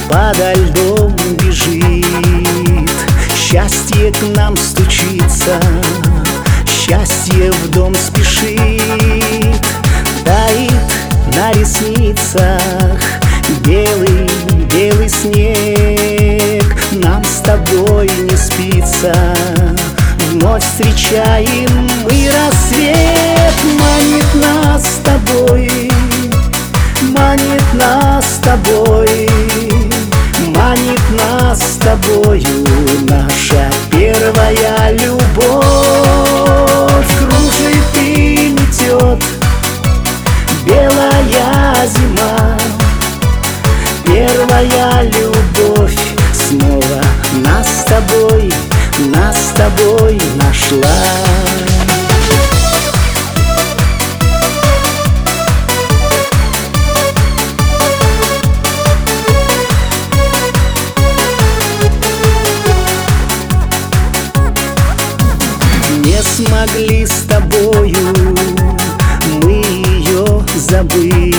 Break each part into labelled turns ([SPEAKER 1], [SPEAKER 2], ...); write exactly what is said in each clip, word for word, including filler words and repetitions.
[SPEAKER 1] подо льдом бежит. Счастье к нам стучится, счастье в дом спешит. Тает на ресницах белый, белый снег. Нам с тобой не спится, вновь встречаем мы рассвет. Манит нас с тобой, манит нас с тобой, манит нас с тобою наша первая любовь. Кружит и метет белая зима, первая любовь снова нас с тобой, нас с тобой нашла. Не смогли с тобою мы ее забыть.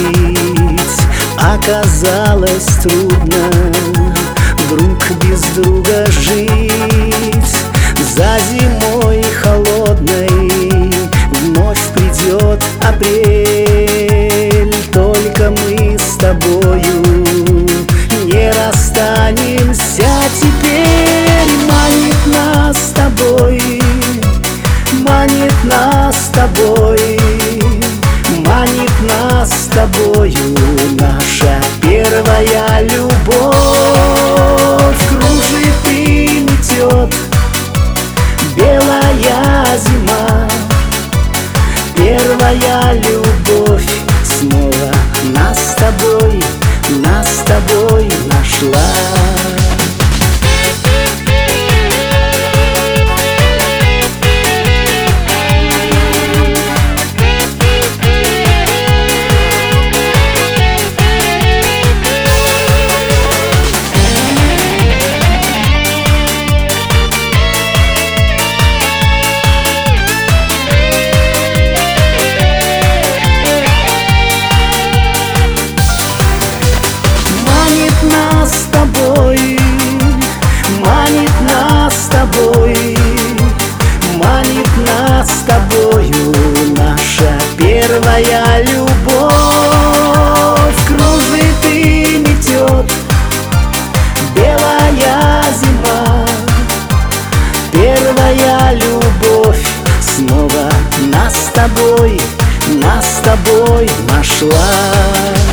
[SPEAKER 1] Оказалось трудно друг без друга жить. За зимой холодной вновь придет апрель. Только мы с тобою не расстанемся теперь. Манит нас с тобой, манит нас с тобой, манит нас с тобою наша первая любовь. Кружит и метет белая зима, первая любовь снова нас с тобой, нас с тобой нашла. Манит нас с тобой, манит нас с тобою наша первая любовь. Кружит и метет белая зима, первая любовь снова нас с тобой, нас с тобой нашла.